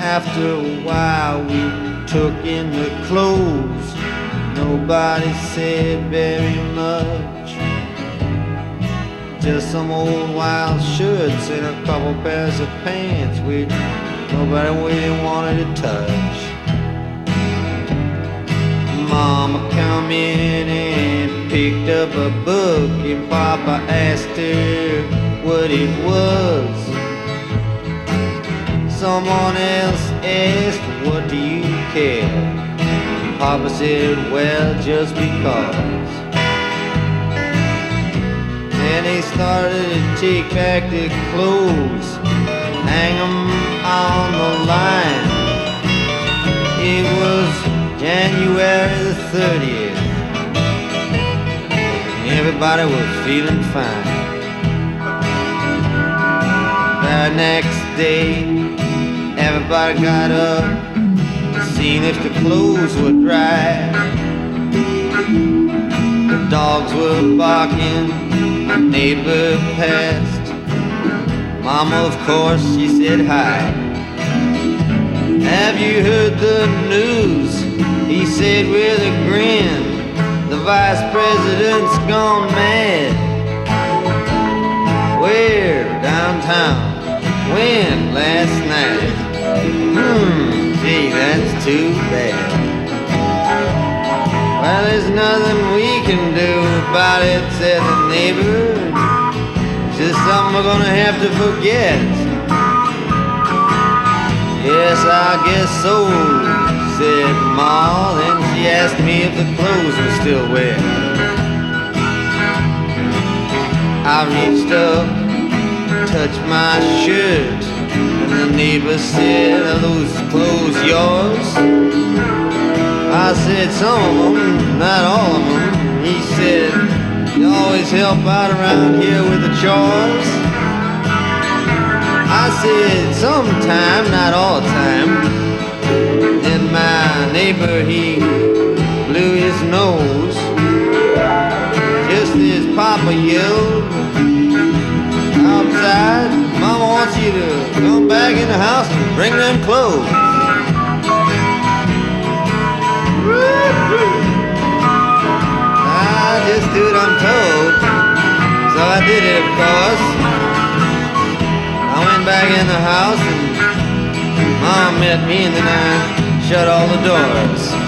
After a while we took in the clothes. Nobody said very much. Just some old wild shirts and a couple pairs of pants which nobody really wanted to touch. Mama come in and picked up a book, and Papa asked her what it was. Someone else asked, what do you care? Papa said, well, just because. Then they started to take back their clothes, hang them on the line. It was January the 30th. Everybody was feeling fine. The next day, everybody got up, seen if the clothes were dry. The dogs were barking, my neighbor passed. Mama, of course, she said hi. Have you heard the news? He said with a grin, the vice president's gone mad. Where? Downtown. When? Last night. Gee, that's too bad. Well, there's nothing we can do about it, said the neighbor. It's just something we're gonna have to forget. Yes, I guess so, said Ma. Then she asked me if the clothes were still wet. I reached up, touched my shirt, and the neighbor said, are those clothes yours? I said, some of them, not all of them. He said, you always help out around here with the chores? I said, sometime, not all the time. Then my neighbor, he blew his nose, just as Papa yelled outside, Mama wants you to come back in the house and bring them clothes. I just do what I'm told, so I did it, of course. I went back in the house and Mom met me, and then I shut all the doors.